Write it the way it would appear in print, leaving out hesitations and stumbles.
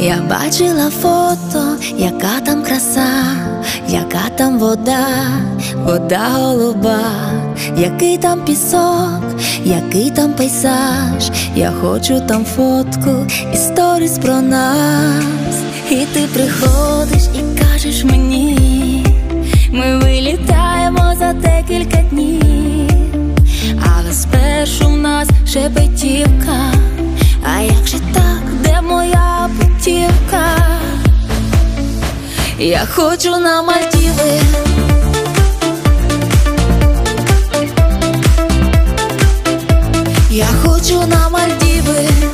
Я бачила фото, яка там краса, яка там вода, вода голуба, який там пісок, який там пейзаж. Я хочу там фотку і сторіс про нас. І ти приходиш і кажеш мені, ми вилітаємо за декілька днів, але спершу в нас шепетівка. А як же так, де моя путівка? Я хочу на Мальдіви. Я хочу на Мальдіви.